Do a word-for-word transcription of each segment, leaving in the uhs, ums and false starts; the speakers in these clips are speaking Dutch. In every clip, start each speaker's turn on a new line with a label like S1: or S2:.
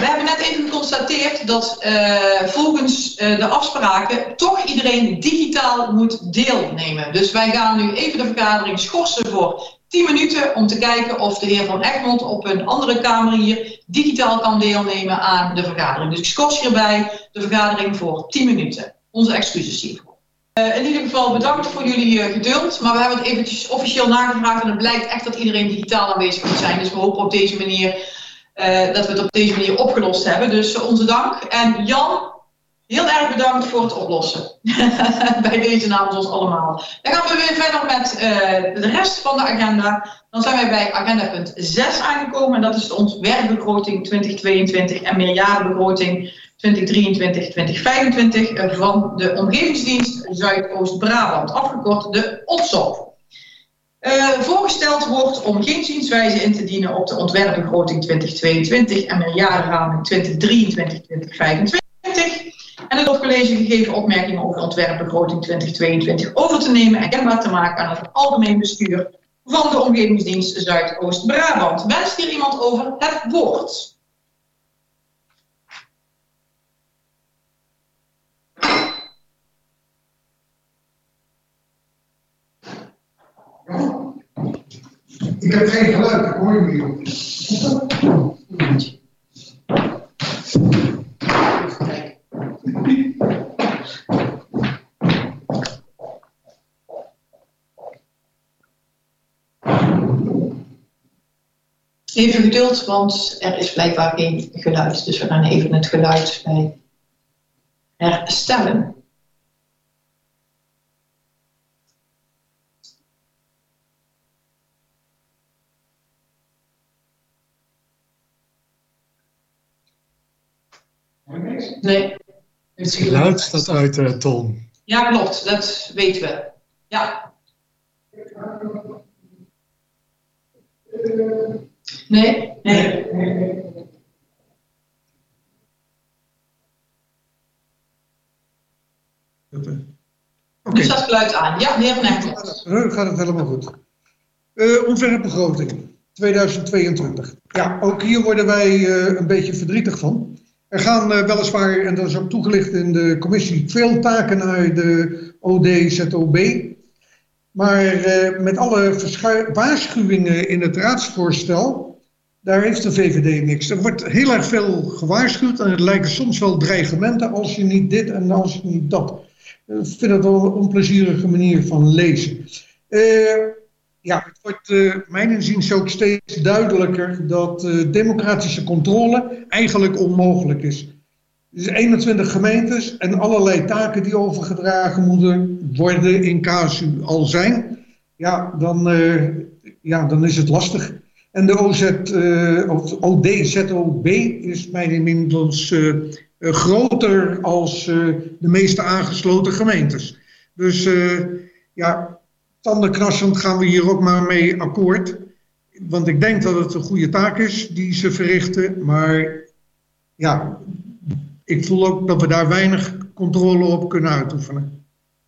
S1: we hebben net even geconstateerd dat uh, volgens uh, de afspraken toch iedereen digitaal moet deelnemen. Dus wij gaan nu even de vergadering schorsen voor tien minuten om te kijken of de heer Van Egmond op een andere kamer hier digitaal kan deelnemen aan de vergadering. Dus ik schors hierbij de vergadering voor tien minuten. Onze excuses hiervoor. Uh, in ieder geval bedankt voor jullie uh, geduld, maar we hebben het eventjes officieel nagevraagd en het blijkt echt dat iedereen digitaal aanwezig moet zijn. Dus we hopen op deze manier uh, dat we het op deze manier opgelost hebben. Dus uh, onze dank. En Jan, heel erg bedankt voor het oplossen. Bij deze namens ons allemaal. Dan gaan we weer verder met uh, de rest van de agenda. Dan zijn wij bij agenda punt zes aangekomen en dat is de ontwerpbegroting twintig tweeëntwintig en meerjarenbegroting twintig drieëntwintig tot twintig vijfentwintig van de Omgevingsdienst Zuidoost-Brabant, afgekort de O T S O P. Uh, voorgesteld wordt om geen zienswijze in te dienen op de ontwerpbegroting twintig tweeëntwintig en meerjarenraming twintig drieëntwintig tot twintig vijfentwintig. En het college gegeven opmerkingen over de ontwerpbegroting twintig tweeëntwintig over te nemen en kenbaar te maken aan het algemeen bestuur van de Omgevingsdienst Zuidoost-Brabant. Wenst hier iemand over het woord?
S2: Ik heb geen geluid, ik hoor je niet.
S1: Even geduld, want er is blijkbaar geen geluid. Dus we gaan even het geluid bij herstellen. Nee.
S3: Het geluid staat uit, uh, Ton.
S1: Ja, klopt. Dat weten we. Ja. Nee. Nee.
S3: Okay.
S1: Nu staat het geluid aan. Ja, de heer Van Egmond.
S2: Nu gaat het helemaal goed. Uh, ontwerpbegroting tweeduizend tweeëntwintig. Ja, ook hier worden wij uh, een beetje verdrietig van. Er gaan uh, weliswaar, en dat is ook toegelicht in de commissie, veel taken naar de O D Z O B. Maar uh, met alle waarschuwingen in het raadsvoorstel, daar heeft de V V D niks. Er wordt heel erg veel gewaarschuwd en het lijken soms wel dreigementen als je niet dit en als je niet dat. Ik vind het wel een onplezierige manier van lezen. Uh, ja, het wordt uh, mijn inziens ook steeds duidelijker dat uh, democratische controle eigenlijk onmogelijk is. Er zijn eenentwintig gemeentes en allerlei taken die overgedragen moeten worden in casu al zijn. Ja, dan, uh, ja, dan is het lastig. En de O Z, uh, of O D Z O B is mijn inmiddels uh, uh, groter als uh, de meeste aangesloten gemeentes. Dus uh, ja, tandenknarsend gaan we hier ook maar mee akkoord. Want ik denk dat het een goede taak is die ze verrichten. Maar ja, ik voel ook dat we daar weinig controle op kunnen uitoefenen.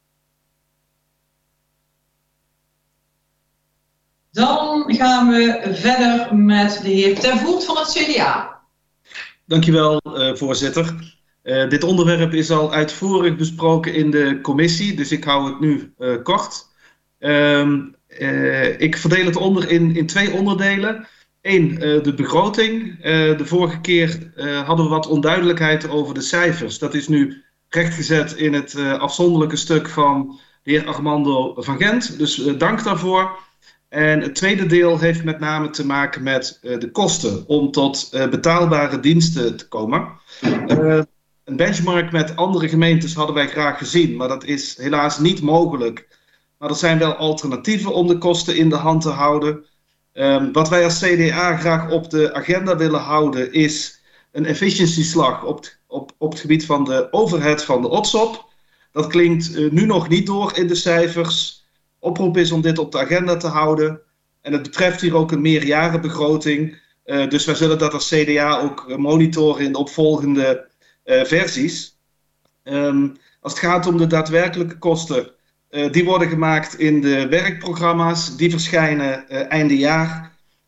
S1: Dan gaan we verder met de heer Ter Voort van het C D A.
S4: Dankjewel, uh, voorzitter. Uh, dit onderwerp is al uitvoerig besproken in de commissie, dus ik hou het nu uh, kort. Um, uh, ik verdeel het onder in, in twee onderdelen. Eén, uh, de begroting. Uh, de vorige keer uh, hadden we wat onduidelijkheid over de cijfers. Dat is nu rechtgezet in het uh, afzonderlijke stuk van de heer Armando van Gent. Dus uh, dank daarvoor. En het tweede deel heeft met name te maken met uh, de kosten om tot uh, betaalbare diensten te komen. Uh, een benchmark met andere gemeentes hadden wij graag gezien, maar dat is helaas niet mogelijk. Maar er zijn wel alternatieven om de kosten in de hand te houden. Um, wat wij als C D A graag op de agenda willen houden is een efficiëntieslag op, op, op het gebied van de overhead van de O T S O P. Dat klinkt uh, nu nog niet door in de cijfers. Oproep is om dit op de agenda te houden. En het betreft hier ook een meerjarenbegroting. Uh, dus wij zullen dat als C D A ook monitoren in de opvolgende uh, versies. Um, als het gaat om de daadwerkelijke kosten, uh, die worden gemaakt in de werkprogramma's. Die verschijnen uh, einde jaar.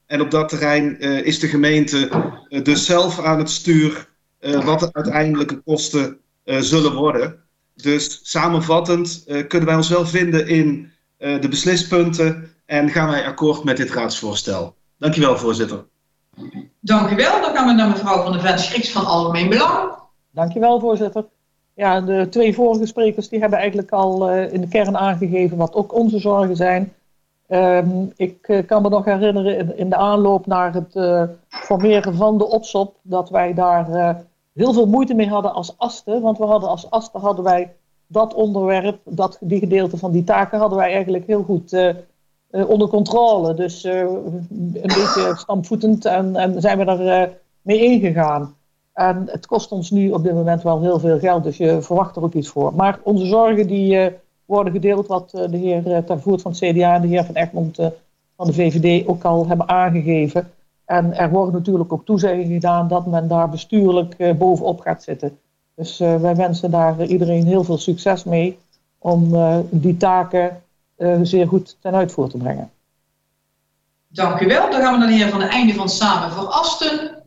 S4: En op dat terrein uh, is de gemeente uh, dus zelf aan het stuur uh, wat de uiteindelijke kosten uh, zullen worden. Dus samenvattend uh, kunnen wij ons wel vinden in uh, de beslispunten en gaan wij akkoord met dit raadsvoorstel. Dank u wel, voorzitter.
S1: Dank u wel. Dan gaan we naar mevrouw Van der Ven Schriks van Algemeen Belang.
S5: Dank je wel, voorzitter. Ja, de twee vorige sprekers die hebben eigenlijk al uh, in de kern aangegeven wat ook onze zorgen zijn. Um, ik uh, kan me nog herinneren in, in de aanloop naar het uh, formeren van de O T S O P dat wij daar uh, heel veel moeite mee hadden als Asten. Want we hadden als Asten hadden wij dat onderwerp, dat, die gedeelte van die taken hadden wij eigenlijk heel goed uh, uh, onder controle. Dus uh, een beetje stampvoetend en, en zijn we er uh, mee ingegaan. En het kost ons nu op dit moment wel heel veel geld, dus je verwacht er ook iets voor. Maar onze zorgen die uh, worden gedeeld, wat uh, de heer uh, Ter Voort van het C D A en de heer Van Egmond uh, van de V V D ook al hebben aangegeven. En er worden natuurlijk ook toezeggingen gedaan dat men daar bestuurlijk uh, bovenop gaat zitten. Dus uh, wij wensen daar uh, iedereen heel veel succes mee om uh, die taken uh, zeer goed ten uitvoer te brengen.
S1: Dank u wel. Dan gaan we naar de heer Van den Einde van Samen voor Asten.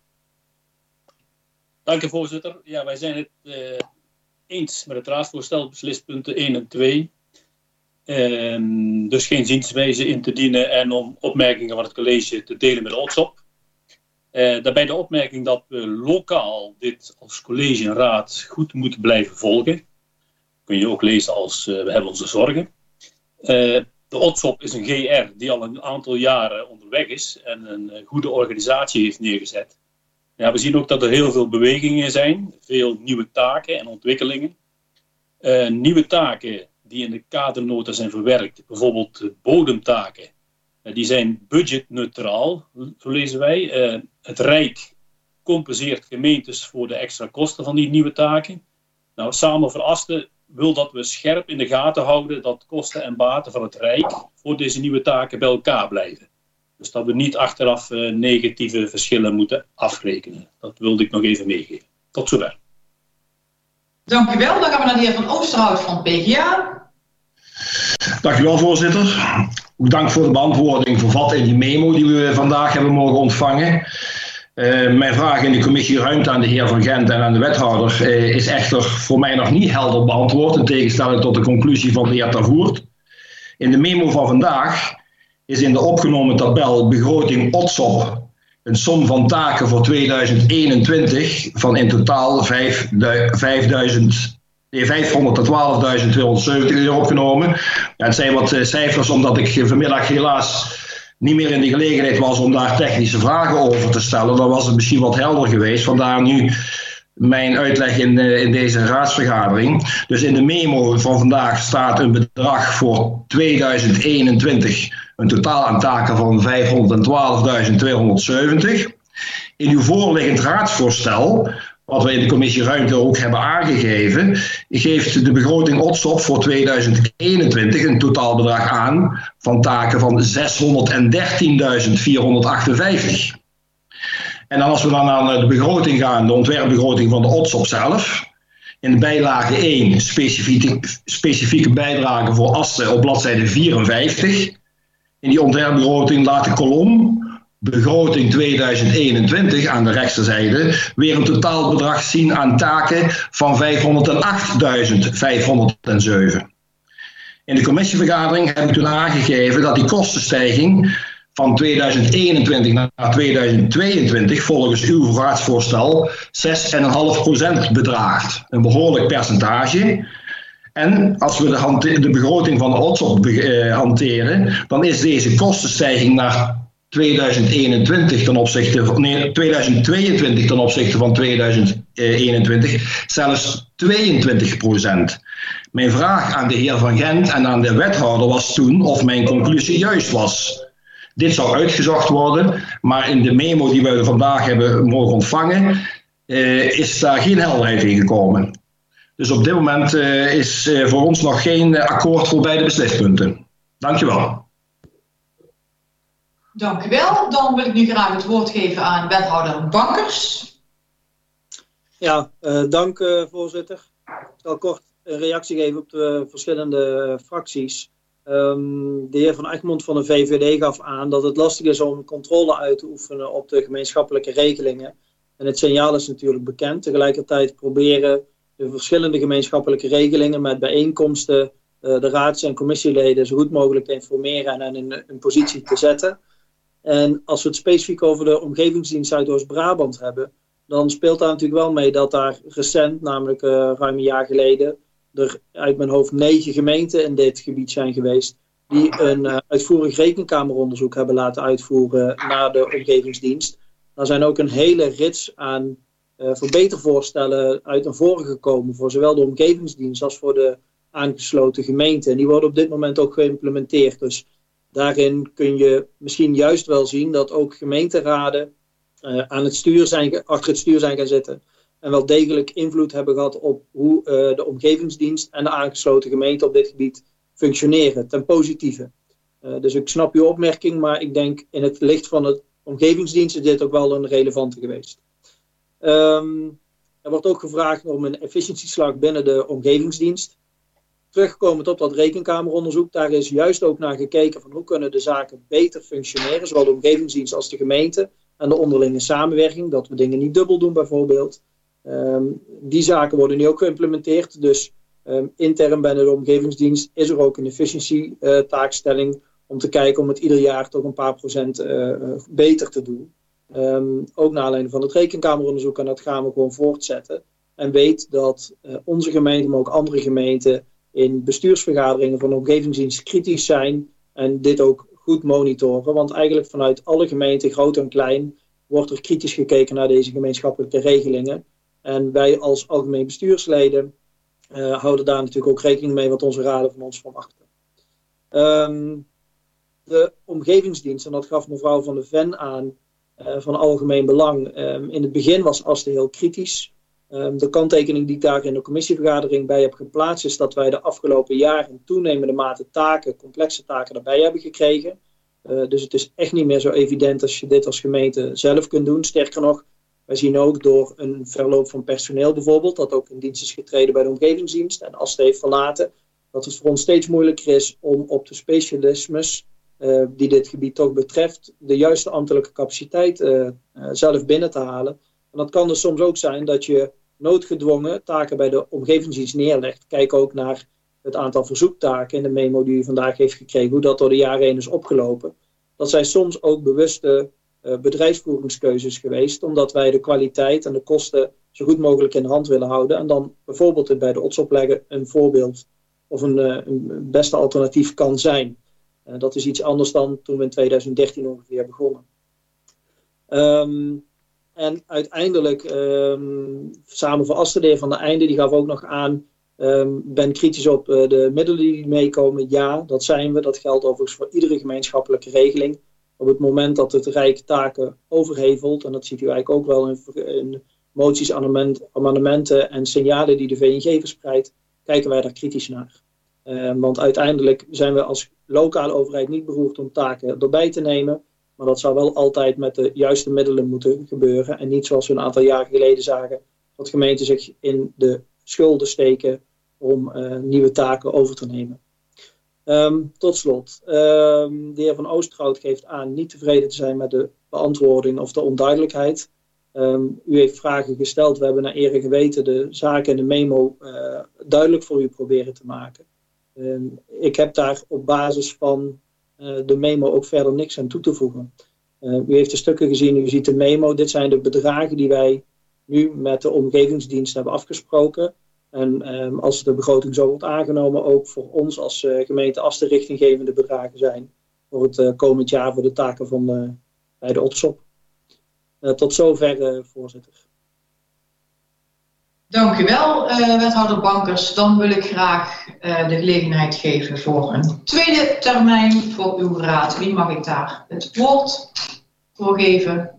S6: Dank u, voorzitter. Ja, wij zijn het uh, eens met het raadsvoorstel, beslispunten één en twee. Um, dus geen zienswijze in te dienen en om opmerkingen van het college te delen met de O T S O P. Uh, daarbij de opmerking dat we lokaal dit als college en raad goed moeten blijven volgen. Kun je ook lezen als uh, we hebben onze zorgen. Uh, de O T S O P is een G R die al een aantal jaren onderweg is en een uh, goede organisatie heeft neergezet. Ja, we zien ook dat er heel veel bewegingen zijn, veel nieuwe taken en ontwikkelingen. Uh, nieuwe taken die in de kadernota zijn verwerkt, bijvoorbeeld de bodemtaken, uh, die zijn budgetneutraal, zo lezen wij. Uh, het Rijk compenseert gemeentes voor de extra kosten van die nieuwe taken. Nou, Samen voor Asten wil dat we scherp in de gaten houden dat kosten en baten van het Rijk voor deze nieuwe taken bij elkaar blijven. Dus dat we niet achteraf uh, negatieve verschillen moeten afrekenen. Dat wilde ik nog even meegeven. Tot zover.
S1: Dank u wel. Dan gaan we naar de heer Van Oosterhout van P G A.
S7: Dank u wel, voorzitter. Ook dank voor de beantwoording vervat in die memo die we vandaag hebben mogen ontvangen. Uh, mijn vraag in de commissie Ruimte aan de heer Van Gent en aan de wethouder uh, is echter voor mij nog niet helder beantwoord, in tegenstelling tot de conclusie van de heer Ter Voort. In de memo van vandaag is in de opgenomen tabel begroting O T S O P een som van taken voor tweeduizend eenentwintig van in totaal vijfhonderdtwaalfduizend tweehonderdzeventig euro opgenomen. Ja, het zijn wat uh, cijfers omdat ik vanmiddag helaas niet meer in de gelegenheid was om daar technische vragen over te stellen. Dan was het misschien wat helder geweest. Vandaar nu mijn uitleg in, uh, in deze raadsvergadering. Dus in de memo van vandaag staat een bedrag voor tweeduizend eenentwintig, een totaal aan taken van vijfhonderdtwaalfduizend tweehonderdzeventig. In uw voorliggend raadsvoorstel, wat we in de commissie Ruimte ook hebben aangegeven, geeft de begroting O T S O P voor tweeduizend eenentwintig een totaalbedrag aan van taken van zeshonderddertienduizend vierhonderdachtenvijftig. En dan als we dan naar de begroting gaan, de ontwerpbegroting van de O T S O P zelf. In de bijlage één specifieke, specifieke bijdrage voor Asten op bladzijde vierenvijftig. In die ontwerpbegroting laat de kolom begroting tweeduizend eenentwintig aan de rechterzijde weer een totaalbedrag zien aan taken van vijfhonderdachtduizend vijfhonderdzeven. In de commissievergadering heb ik toen aangegeven dat die kostenstijging van tweeduizend eenentwintig naar tweeduizend tweeëntwintig volgens uw raadsvoorstel zes komma vijf procent bedraagt. Een behoorlijk percentage. En als we de, hante- de begroting van de O T S O P be- eh, hanteren, dan is deze kostenstijging naar tweeduizend eenentwintig ten opzichte van, nee, tweeduizend tweeëntwintig ten opzichte van tweeduizend eenentwintig zelfs tweeëntwintig procent. Mijn vraag aan de heer Van Gent en aan de wethouder was toen of mijn conclusie juist was. Dit zou uitgezocht worden, maar in de memo die we vandaag hebben mogen ontvangen, uh, is daar geen helderheid in gekomen. Dus op dit moment uh, is uh, voor ons nog geen uh, akkoord voor beide beslispunten. Dank u wel.
S1: Dank u wel. Dan wil ik nu graag het woord geven aan wethouder Bankers.
S8: Ja, uh, dank uh, voorzitter. Ik zal kort een reactie geven op de verschillende uh, fracties. Um, de heer Van Egmond van de V V D gaf aan dat het lastig is om controle uit te oefenen op de gemeenschappelijke regelingen. En het signaal is natuurlijk bekend. Tegelijkertijd proberen de verschillende gemeenschappelijke regelingen met bijeenkomsten uh, de raads- en commissieleden zo goed mogelijk te informeren en hen in een positie te zetten. En als we het specifiek over de omgevingsdienst Zuidoost-Brabant hebben, dan speelt daar natuurlijk wel mee dat daar recent, namelijk uh, ruim een jaar geleden, er uit mijn hoofd negen gemeenten in dit gebied zijn geweest die een uh, uitvoerig rekenkameronderzoek hebben laten uitvoeren naar de omgevingsdienst. Daar zijn ook een hele rits aan uh, verbetervoorstellen uit naar voren gekomen voor zowel de omgevingsdienst als voor de aangesloten gemeenten. En die worden op dit moment ook geïmplementeerd. Dus daarin kun je misschien juist wel zien dat ook gemeenteraden uh, aan het stuur zijn, achter het stuur zijn gaan zitten. En wel degelijk invloed hebben gehad op hoe uh, de omgevingsdienst en de aangesloten gemeenten op dit gebied functioneren, ten positieve. Uh, dus ik snap uw opmerking, maar ik denk in het licht van de omgevingsdienst is dit ook wel een relevante geweest. Um, er wordt ook gevraagd om een efficiëntieslag binnen de omgevingsdienst. Terugkomend op dat rekenkameronderzoek, daar is juist ook naar gekeken van hoe kunnen de zaken beter functioneren, zowel de omgevingsdienst als de gemeente en de onderlinge samenwerking, dat we dingen niet dubbel doen bijvoorbeeld. Um, die zaken worden nu ook geïmplementeerd, dus um, intern binnen de omgevingsdienst is er ook een efficiëntie uh, taakstelling om te kijken om het ieder jaar toch een paar procent uh, uh, beter te doen. Um, ook naar aanleiding van het rekenkameronderzoek en dat gaan we gewoon voortzetten. En weet dat uh, onze gemeente, maar ook andere gemeenten in bestuursvergaderingen van de omgevingsdienst kritisch zijn en dit ook goed monitoren. Want eigenlijk vanuit alle gemeenten, groot en klein, wordt er kritisch gekeken naar deze gemeenschappelijke regelingen. En wij als algemeen bestuursleden uh, houden daar natuurlijk ook rekening mee wat onze raden van ons verwachten. Um, de omgevingsdienst, en dat gaf mevrouw Van de Ven aan, uh, van algemeen belang. Um, in het begin was Asten heel kritisch. Um, de kanttekening die ik daar in de commissievergadering bij heb geplaatst is dat wij de afgelopen jaren in toenemende mate taken, complexe taken erbij hebben gekregen. Uh, dus het is echt niet meer zo evident als je dit als gemeente zelf kunt doen. Sterker nog, wij zien ook door een verloop van personeel bijvoorbeeld, dat ook in dienst is getreden bij de omgevingsdienst en Asten heeft verlaten, dat het voor ons steeds moeilijker is om op de specialismes uh, die dit gebied toch betreft, de juiste ambtelijke capaciteit uh, uh, zelf binnen te halen. En dat kan dus soms ook zijn dat je noodgedwongen taken bij de omgevingsdienst neerlegt. Kijk ook naar het aantal verzoektaken in de memo die u vandaag heeft gekregen, hoe dat door de jaren heen is opgelopen. Dat zijn soms ook bewuste uh, bedrijfsvoeringskeuzes geweest, omdat wij de kwaliteit en de kosten zo goed mogelijk in de hand willen houden. En dan bijvoorbeeld het bij de O T S opleggen een voorbeeld of een, uh, een beste alternatief kan zijn. Uh, dat is iets anders dan toen we in tweeduizend dertien ongeveer begonnen. Um, en uiteindelijk, um, samen voor Asten, de heer Van der Einde, die gaf ook nog aan, um, ben kritisch op uh, de middelen die meekomen. Ja, dat zijn we. Dat geldt overigens voor iedere gemeenschappelijke regeling. Op het moment dat het Rijk taken overhevelt, en dat ziet u eigenlijk ook wel in, in moties, amendementen en signalen die de V N G verspreidt, kijken wij daar kritisch naar. Uh, want uiteindelijk zijn we als lokale overheid niet beroerd om taken erbij te nemen. Maar dat zou wel altijd met de juiste middelen moeten gebeuren. En niet zoals we een aantal jaren geleden zagen, dat gemeenten zich in de schulden steken om uh, nieuwe taken over te nemen. Um, tot slot, um, de heer Van Oosterhout geeft aan niet tevreden te zijn met de beantwoording of de onduidelijkheid. Um, u heeft vragen gesteld, we hebben naar eer en geweten de zaken in de memo uh, duidelijk voor u proberen te maken. Um, ik heb daar op basis van uh, de memo ook verder niks aan toe te voegen. Uh, u heeft de stukken gezien, u ziet de memo. Dit zijn de bedragen die wij nu met de omgevingsdienst hebben afgesproken. En um, als de begroting zo wordt aangenomen, ook voor ons als uh, gemeente Asten richtinggevende bedragen zijn voor het uh, komend jaar voor de taken van uh, bij de O T S op. Uh, tot zover, uh, voorzitter.
S1: Dank u wel, uh, wethouder Bankers. Dan wil ik graag uh, de gelegenheid geven voor een tweede termijn voor uw raad. Wie mag ik daar het woord voor geven?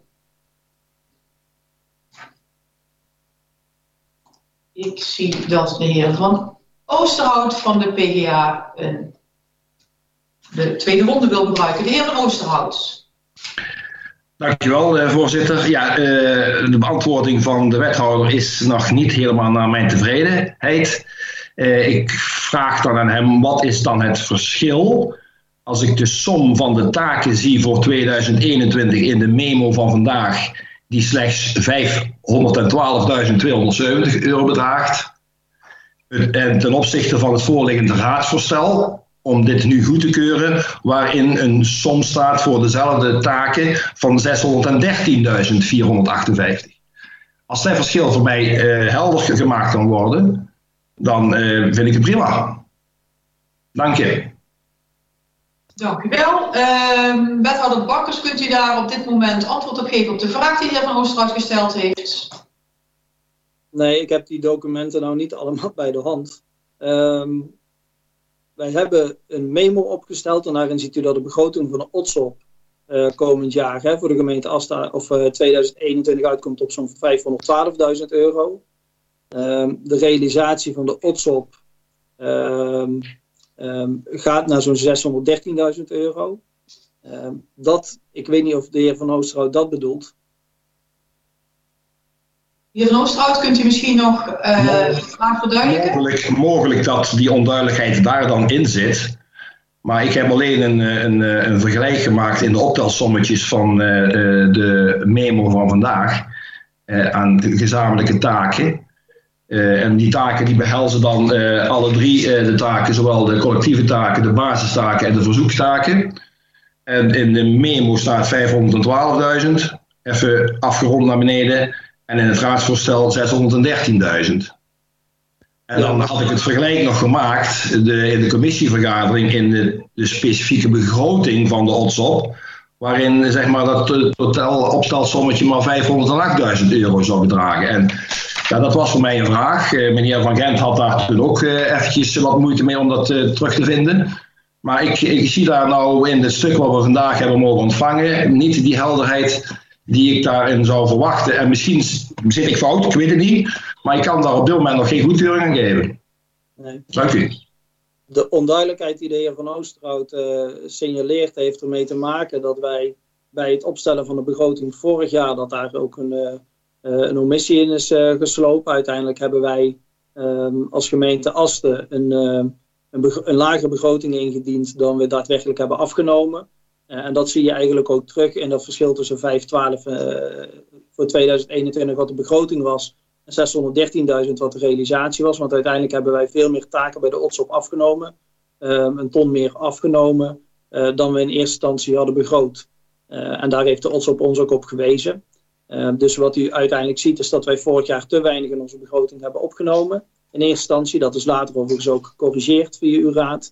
S1: Ik zie dat de heer Van Oosterhout van de P G A een, de tweede ronde wil gebruiken. De heer Van Oosterhout.
S7: Dankjewel, voorzitter. Ja, uh, de beantwoording van de wethouder is nog niet helemaal naar mijn tevredenheid. Uh, ik vraag dan aan hem, wat is dan het verschil als ik de som van de taken zie voor tweeduizend eenentwintig in de memo van vandaag, die slechts vijfhonderdtwaalfduizend tweehonderdzeventig euro bedraagt, en ten opzichte van het voorliggende raadsvoorstel, om dit nu goed te keuren, waarin een som staat voor dezelfde taken van zeshonderddertienduizend vierhonderdachtenvijftig. Als dat verschil voor mij uh, helder gemaakt kan worden, dan uh, vind ik het prima. Dank je.
S1: Dank u wel. Uh, wethouder Bakkers, kunt u daar op dit moment antwoord op geven op de vraag die de heer Van Oosterhout gesteld heeft?
S8: Nee, ik heb die documenten nou niet allemaal bij de hand. Um, wij hebben een memo opgesteld en daarin ziet u dat de begroting van de O T S O P uh, komend jaar hè, voor de gemeente Asta of uh, tweeduizend eenentwintig uitkomt op zo'n vijfhonderdtwaalfduizend euro. Um, de realisatie van de O T S O P um, um, gaat naar zo'n zeshonderddertienduizend euro. Um, dat, ik weet niet of de heer Van Oosterhout dat bedoelt.
S1: De heer Van Oosterhout, kunt u misschien nog uh, de vraag verduidelijken?
S7: Mogelijk, mogelijk dat die onduidelijkheid daar dan in zit. Maar ik heb alleen een, een, een vergelijk gemaakt in de optelsommetjes van uh, de memo van vandaag uh, aan de gezamenlijke taken. Uh, en die taken die behelzen dan uh, alle drie uh, de taken, zowel de collectieve taken, de basistaken en de verzoekstaken. En in de memo staat vijfhonderdtwaalfduizend, even afgerond naar beneden. En in het raadsvoorstel zeshonderddertienduizend. En dan had ik het vergelijk nog gemaakt de, in de commissievergadering in de, de specifieke begroting van de O T S O P. Waarin zeg maar, dat totaal opstelsommetje maar vijfhonderdachtduizend euro zou bedragen. En ja, dat was voor mij een vraag. Uh, meneer Van Gent had daar toen ook uh, eventjes wat moeite mee om dat uh, terug te vinden. Maar ik, ik zie daar nou in het stuk wat we vandaag hebben mogen ontvangen niet die helderheid die ik daarin zou verwachten. En misschien zit ik fout, ik weet het niet. Maar ik kan daar op dit moment nog geen goedkeuring aan geven. Nee. Dank u.
S8: De onduidelijkheid die de heer Van Oosterhout uh, signaleert heeft ermee te maken dat wij bij het opstellen van de begroting vorig jaar dat daar ook een, uh, een omissie in is uh, geslopen. Uiteindelijk hebben wij um, als gemeente Asten een, uh, een, een lagere begroting ingediend dan we daadwerkelijk hebben afgenomen. Uh, en dat zie je eigenlijk ook terug in dat verschil tussen vijf twaalf uh, voor tweeduizend eenentwintig wat de begroting was en zeshonderddertienduizend wat de realisatie was. Want uiteindelijk hebben wij veel meer taken bij de O T S O P afgenomen. Um, een ton meer afgenomen uh, dan we in eerste instantie hadden begroot. Uh, en daar heeft de O T S O P ons ook op gewezen. Uh, dus wat u uiteindelijk ziet is dat wij vorig jaar te weinig in onze begroting hebben opgenomen. In eerste instantie, dat is later overigens ook gecorrigeerd via uw raad.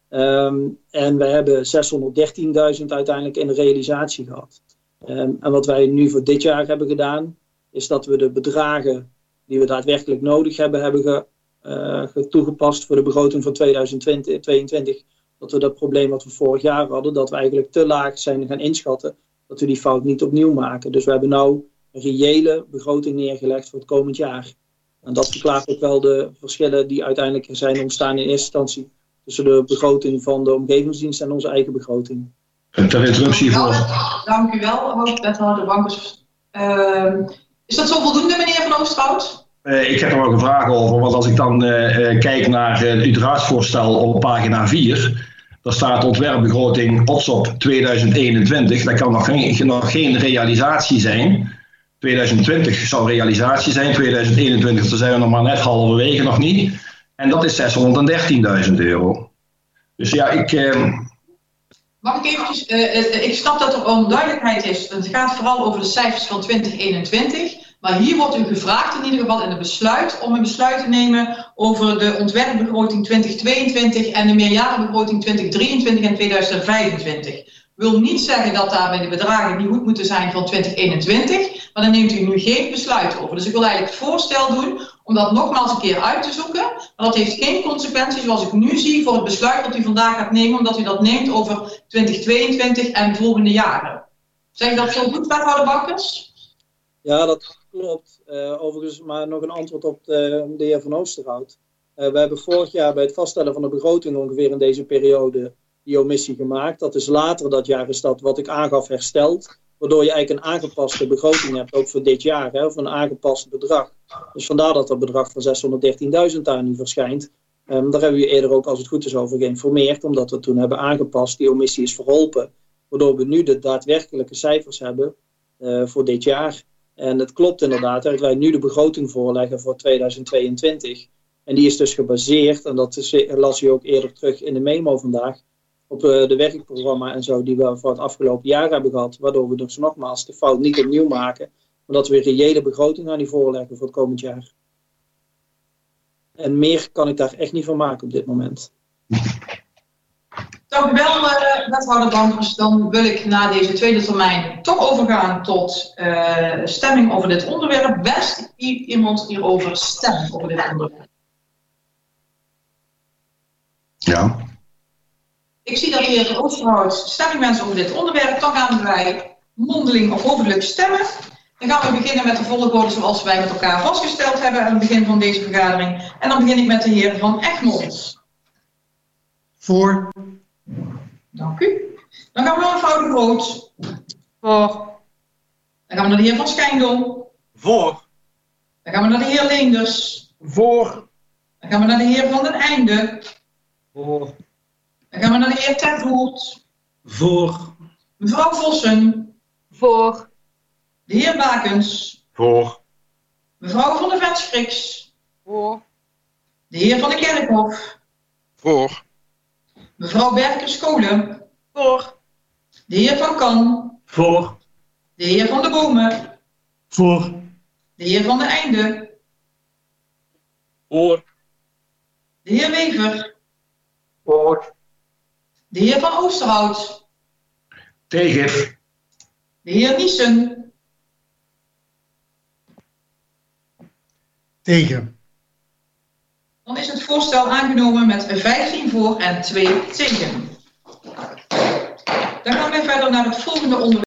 S8: Um, en we hebben zeshonderddertienduizend uiteindelijk in de realisatie gehad. Um, en wat wij nu voor dit jaar hebben gedaan, is dat we de bedragen die we daadwerkelijk nodig hebben, hebben ge, uh, toegepast voor de begroting van tweeduizend tweeëntwintig. Dat we dat probleem wat we vorig jaar hadden, dat we eigenlijk te laag zijn gaan inschatten, dat we die fout niet opnieuw maken. Dus we hebben nou een reële begroting neergelegd voor het komend jaar. En dat verklaart ook wel de verschillen die uiteindelijk zijn ontstaan in eerste instantie tussen de begroting van de omgevingsdienst en onze eigen begroting.
S7: Ter interruptie voor.
S1: Dank u wel, hoofdwethouder Bankers. Uh, is dat zo voldoende, meneer Van Oosterhout?
S7: Uh, ik heb er ook een vraag over, want als ik dan uh, kijk naar uh, uw raadsvoorstel op pagina vier, daar staat ontwerpbegroting O T S O P tweeduizend eenentwintig, dat kan nog geen, nog geen realisatie zijn. tweeduizend twintig zou realisatie zijn, tweeduizend eenentwintig, daar zijn we nog maar net halverwege, nog niet. En dat is zeshonderddertienduizend euro. Dus ja, ik... Uh...
S1: Mag ik eventjes... Uh, uh, ik snap dat er onduidelijkheid is. Het gaat vooral over de cijfers van twintig eenentwintig. Maar hier wordt u gevraagd in ieder geval in het besluit om een besluit te nemen over de ontwerpbegroting twintig tweeëntwintig en de meerjarenbegroting twintig drieëntwintig en tweeduizend vijfentwintig. Wil niet zeggen dat daarbij de bedragen niet goed moeten zijn van twintig eenentwintig, maar dan neemt u nu geen besluit over. Dus ik wil eigenlijk het voorstel doen om dat nogmaals een keer uit te zoeken. Maar dat heeft geen consequenties zoals ik nu zie voor het besluit dat u vandaag gaat nemen, omdat u dat neemt over twintig tweeëntwintig en volgende jaren. Zeg je dat zo goed, wethouder Bakkers?
S8: Ja, dat klopt. Uh, overigens maar nog een antwoord op de, de heer Van Oosterhout. Uh, we hebben vorig jaar bij het vaststellen van de begroting ongeveer in deze periode die omissie gemaakt. Dat is later dat jaar is dat wat ik aangaf hersteld. Waardoor je eigenlijk een aangepaste begroting hebt, ook voor dit jaar, hè, of een aangepast bedrag. Dus vandaar dat dat bedrag van zeshonderddertienduizend daar nu verschijnt. Um, daar hebben we u eerder ook, als het goed is, over geïnformeerd, omdat we toen hebben aangepast. Die omissie is verholpen, waardoor we nu de daadwerkelijke cijfers hebben uh, voor dit jaar. En het klopt inderdaad dat wij nu de begroting voorleggen voor tweeduizend tweeëntwintig. En die is dus gebaseerd, en dat is, las u ook eerder terug in de memo vandaag, op uh, de werkprogramma en zo die we voor het afgelopen jaar hebben gehad. Waardoor we dus nogmaals de fout niet opnieuw maken, maar dat we een reële begroting aan die voorleggen voor het komend jaar. En meer kan ik daar echt niet van maken op dit moment.
S1: Dank u wel, uh, wethouder Bankers. Dan wil ik na deze tweede termijn toch overgaan tot uh, stemming over dit onderwerp. Best iemand hierover stemmen over dit onderwerp?
S7: Ja.
S1: Ik zie dat de heer Oosterhout stemming wenst over dit onderwerp. Dan gaan wij mondeling of hoofdelijk stemmen. Dan gaan we beginnen met de volgorde zoals wij met elkaar vastgesteld hebben aan het begin van deze vergadering. En dan begin ik met de heer Van Egmond.
S2: Voor.
S1: Dank u. Dan gaan we naar mevrouw De Groot. Voor. Dan gaan we naar de heer Van Schijndel.
S9: Voor.
S1: Dan gaan we naar de heer Leenders.
S9: Voor.
S1: Dan gaan we naar de heer Van den Einde.
S9: Voor.
S1: Dan gaan we naar de heer Ter Voort.
S4: Voor.
S1: Mevrouw Vossen.
S10: Voor.
S1: De heer Bakens.
S9: Voor.
S1: Mevrouw van der Venschriks.
S10: Voor.
S1: De heer Van de Kerkhof.
S9: Voor.
S1: Mevrouw Berkers-Kolen.
S10: Voor.
S1: De heer Van Kan.
S4: Voor.
S1: De heer Van de Bomen.
S3: Voor.
S1: De heer Van den Einde.
S6: Voor.
S1: De heer Wever.
S9: Voor.
S1: De heer Van Oosterhout.
S7: Tegen.
S1: De heer Niesen.
S2: Tegen.
S1: Dan is het voorstel aangenomen met vijftien voor en twee tegen. Dan gaan wij verder naar het volgende onderwerp.